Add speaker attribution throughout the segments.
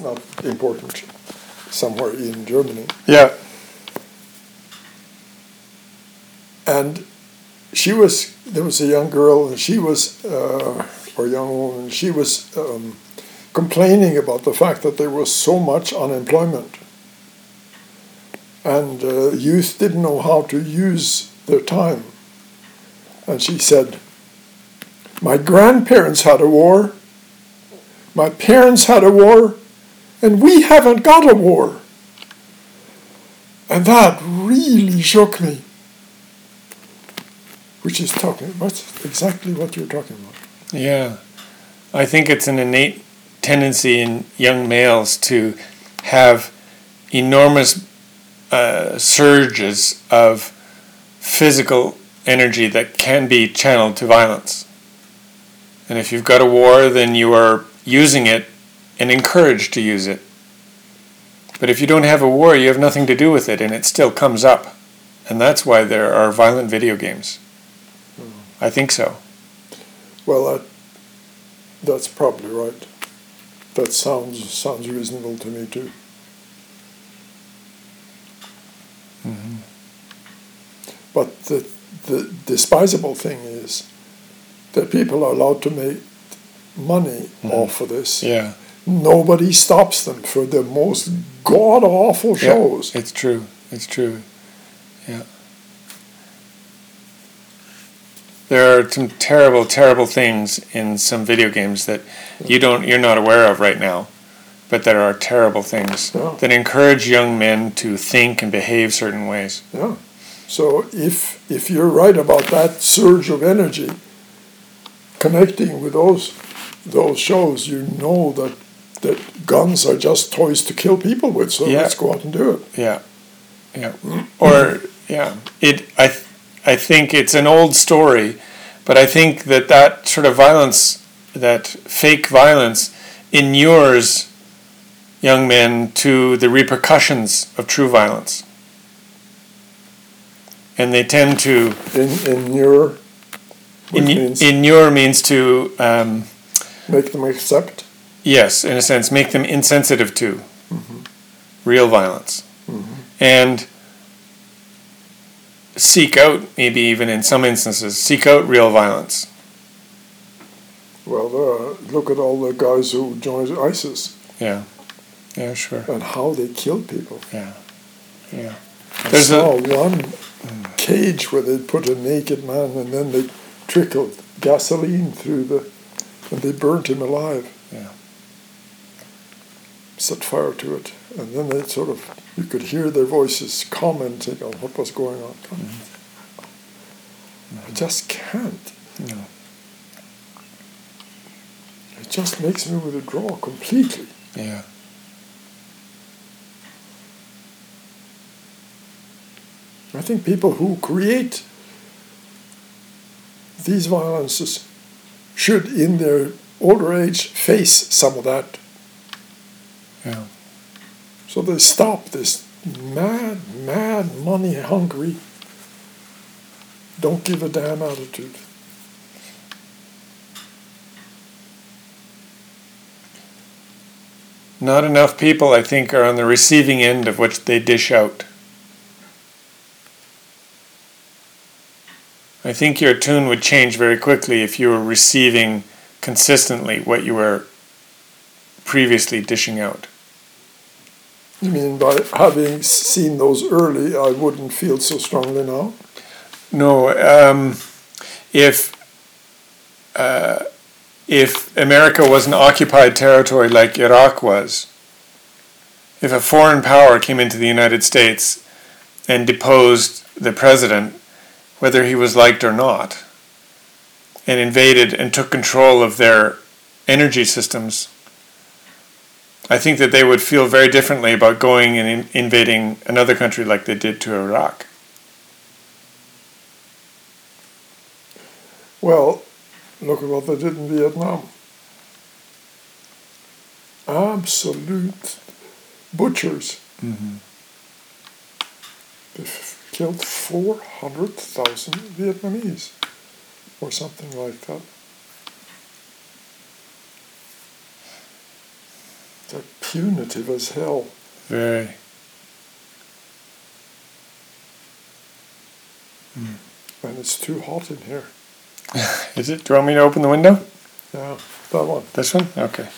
Speaker 1: not important, somewhere in Germany.
Speaker 2: Yeah.
Speaker 1: And there was a young girl, and she was, or young woman, she was complaining about the fact that there was so much unemployment. And youth didn't know how to use their time. And she said, my grandparents had a war, my parents had a war, and we haven't got a war. And that really shook me. Which is exactly what you're talking about.
Speaker 2: Yeah. I think it's an innate tendency in young males to have enormous surges of physical energy that can be channeled to violence. And if you've got a war, then you are using it and encouraged to use it. But if you don't have a war, you have nothing to do with it, and it still comes up. And that's why there are violent video games. I think so.
Speaker 1: Well, that's probably right. That sounds reasonable to me too.
Speaker 2: Mm-hmm.
Speaker 1: But the despisable thing is that people are allowed to make money off of this.
Speaker 2: Yeah.
Speaker 1: Nobody stops them for the most god-awful shows.
Speaker 2: Yeah, it's true. It's true. Yeah. There are some terrible, terrible things in some video games that you're not aware of right now, but there are terrible things that encourage young men to think and behave certain ways.
Speaker 1: Yeah. So if you're right about that surge of energy connecting with those shows, you know that guns are just toys to kill people with. So let's go out and do it.
Speaker 2: Yeah. Yeah. Or I think it's an old story, but I think that sort of violence, that fake violence, inures young men to the repercussions of true violence. And they tend to...
Speaker 1: Inure?
Speaker 2: Inure means to...
Speaker 1: make them accept?
Speaker 2: Yes, in a sense, make them insensitive to real violence.
Speaker 1: Mm-hmm.
Speaker 2: And seek out, maybe even in some instances, seek out real violence.
Speaker 1: Well, look at all the guys who joined ISIS.
Speaker 2: Yeah. Yeah, sure.
Speaker 1: And how they killed people.
Speaker 2: Yeah. Yeah.
Speaker 1: I saw one cage where they put a naked man and then they trickled gasoline through and they burnt him alive.
Speaker 2: Yeah.
Speaker 1: Set fire to it. And then they you could hear their voices commenting on what was going on. I just can't.
Speaker 2: No.
Speaker 1: It just makes me withdraw completely.
Speaker 2: Yeah.
Speaker 1: I think people who create these violences should, in their older age, face some of that.
Speaker 2: Yeah.
Speaker 1: So they stop this mad, money-hungry, don't give a damn attitude.
Speaker 2: Not enough people, I think, are on the receiving end of what they dish out. I think your tune would change very quickly if you were receiving consistently what you were previously dishing out.
Speaker 1: You mean by having seen those early, I wouldn't feel so strongly now?
Speaker 2: No, if America was an occupied territory like Iraq was, if a foreign power came into the United States and deposed the president, whether he was liked or not, and invaded and took control of their energy systems, I think that they would feel very differently about going and invading another country like they did to Iraq.
Speaker 1: Well, look at what they did in Vietnam. Absolute butchers.
Speaker 2: Mm-hmm.
Speaker 1: They killed 400,000 Vietnamese, or something like that. They're punitive as hell.
Speaker 2: Very.
Speaker 1: And it's too hot in here.
Speaker 2: Is it? Do you want me to open the window?
Speaker 1: Yeah, that one.
Speaker 2: This one? Okay.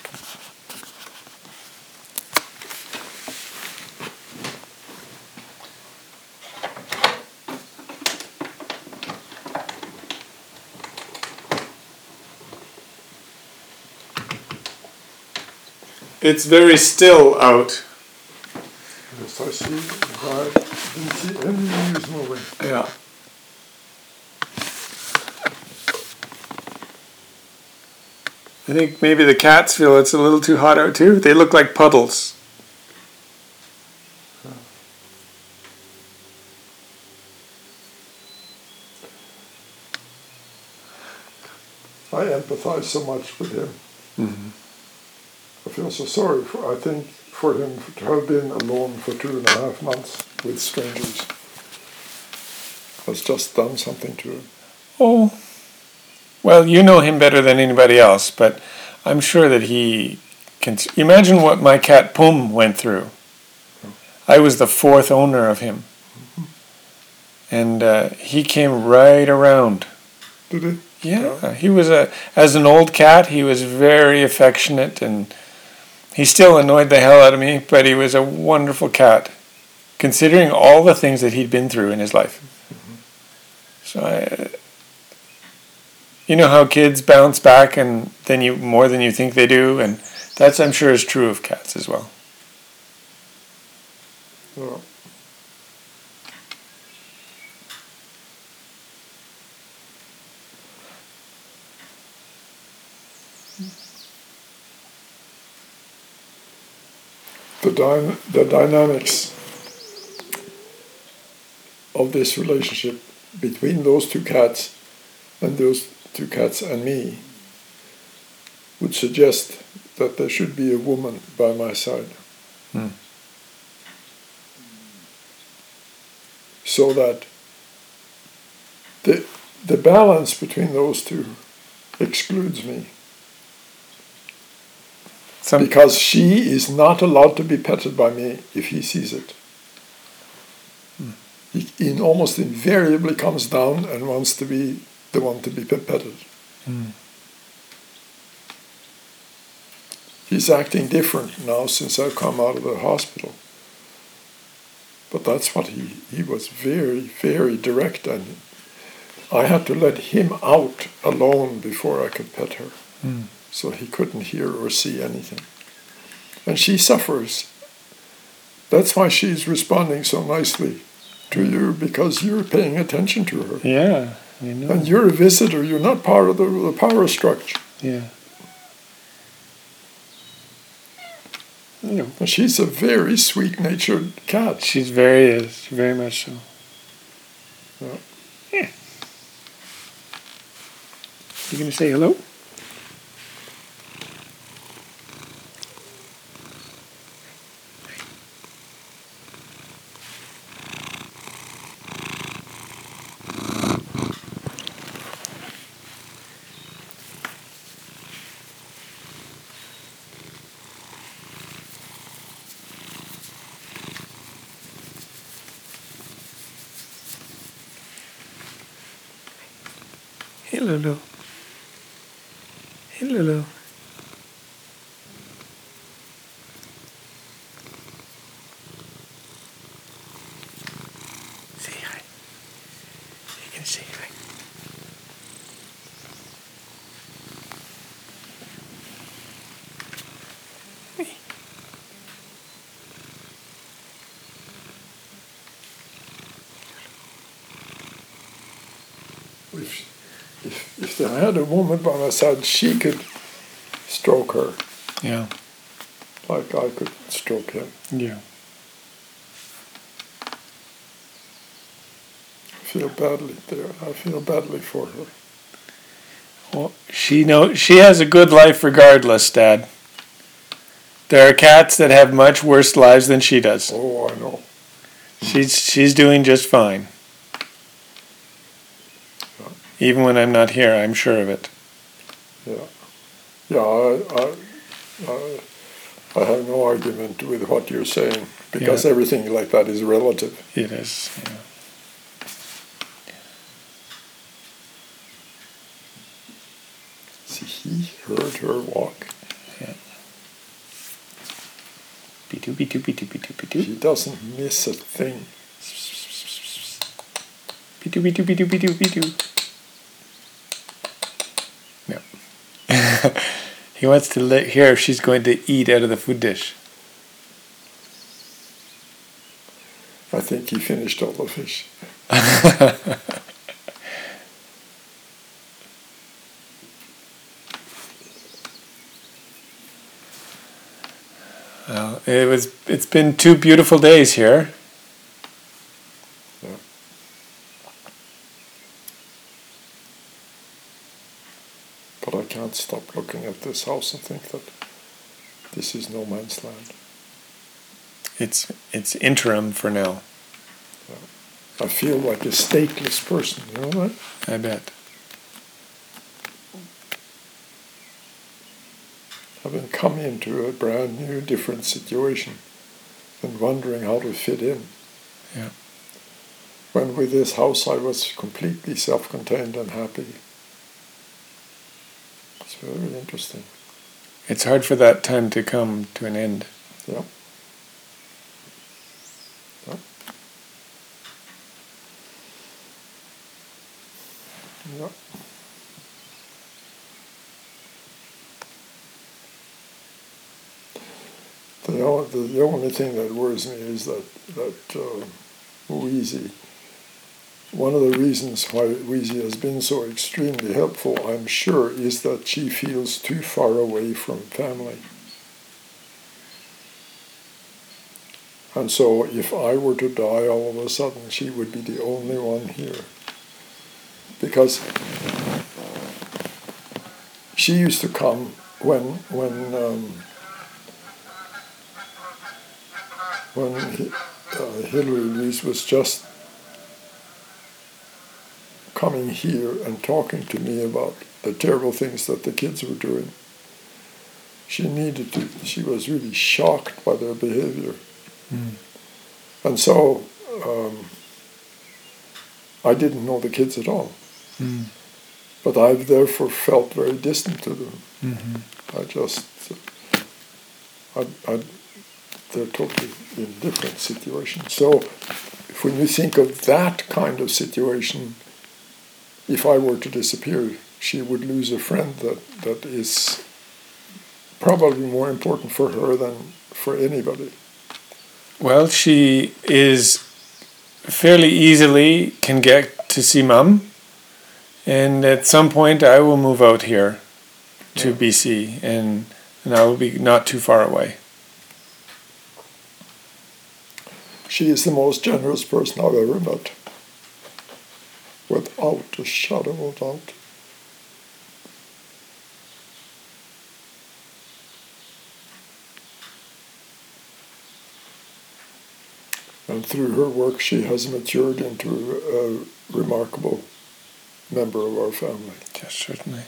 Speaker 2: It's very still out.
Speaker 1: Yes, I see. I didn't see any leaves moving.
Speaker 2: Yeah. I think maybe the cats feel it's a little too hot out too. They look like puddles.
Speaker 1: I empathize so much with him.
Speaker 2: Mm-hmm.
Speaker 1: I feel so sorry for him to have been alone for 2.5 months with strangers. Has just done something to him.
Speaker 2: Oh. Well, you know him better than anybody else, but I'm sure that he can. Imagine what my cat Pum went through. I was the 4th owner of him. And he came right around.
Speaker 1: Did he?
Speaker 2: Yeah, he was as an old cat, he was very affectionate, and he still annoyed the hell out of me, but he was a wonderful cat, considering all the things that he'd been through in his life. So you know how kids bounce back and then more than you think they do, and that's, I'm sure, is true of cats as well.
Speaker 1: Yeah. The dynamics of this relationship between those two cats and me would suggest that there should be a woman by my side. So that the balance between those two excludes me. Because she is not allowed to be petted by me if he sees it. He almost invariably comes down and wants to be the one to be petted. He's acting different now since I've come out of the hospital. But that's what he was very, very direct, and I had to let him out alone before I could pet her. So he couldn't hear or see anything. And she suffers. That's why she's responding so nicely to you, because you're paying attention to her.
Speaker 2: Yeah, you know.
Speaker 1: And you're a visitor. You're not part of the power structure.
Speaker 2: Yeah. No.
Speaker 1: And she's a very sweet-natured cat.
Speaker 2: She's very much so.
Speaker 1: Yeah.
Speaker 2: Yeah. You gonna say hello? Hey, Lulu. Hey, Lulu. Say hi. You're gonna say hi. Hey.
Speaker 1: If I had a woman by my side, she could stroke her.
Speaker 2: Yeah.
Speaker 1: Like I could stroke him.
Speaker 2: Yeah.
Speaker 1: I feel badly there. I feel badly for her.
Speaker 2: Well, she has a good life regardless, Dad. There are cats that have much worse lives than she does.
Speaker 1: Oh, I know.
Speaker 2: She's doing just fine.
Speaker 1: Yeah.
Speaker 2: Even when I'm not here, I'm sure of it.
Speaker 1: Yeah. Yeah, I have no argument with what you're saying, because everything like that is relative.
Speaker 2: It is, yeah.
Speaker 1: See, he heard her walk.
Speaker 2: Yeah. Be-doo, be-doo, be-doo, be-doo, be-doo.
Speaker 1: She doesn't miss a thing.
Speaker 2: Be-doo, be-doo, be-doo, be-doo, be-doo. No. He wants to hear if she's going to eat out of the food dish.
Speaker 1: I think he finished all the fish.
Speaker 2: Well, it's been 2 beautiful days here.
Speaker 1: Yeah. But I can't stop looking at this house and think that this is no man's land.
Speaker 2: It's interim for now.
Speaker 1: Yeah. I feel like a stateless person, you know that?
Speaker 2: I bet.
Speaker 1: Having come into a brand new, different situation and wondering how to fit in.
Speaker 2: Yeah.
Speaker 1: When with this house I was completely self-contained and happy. It's very interesting.
Speaker 2: It's hard for that time to come to an end.
Speaker 1: Yeah. Yeah. Yeah. The only thing that worries me is that Wheezy, one of the reasons why Wheezy has been so extremely helpful, I'm sure, is that she feels too far away from family. And so if I were to die all of a sudden, she would be the only one here. Because she used to come when Hillary Louise was just coming here and talking to me about the terrible things that the kids were doing. She was really shocked by their behavior. Mm. And so I didn't know the kids at all. Mm. But I've therefore felt very distant to them. Mm-hmm. They're totally in different situations. So when you think of that kind of situation, if I were to disappear, she would lose a friend that is probably more important for her than for anybody.
Speaker 2: Well, she is fairly easily can get to see Mum, and at some point I will move out here to BC, and I will be not too far away.
Speaker 1: She is the most generous person I've ever met, without a shadow of doubt. And through her work, she has matured into a remarkable member of our family.
Speaker 2: Yes, certainly.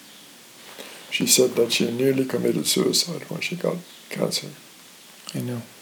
Speaker 1: She said that she nearly committed suicide when she got cancer.
Speaker 2: I know.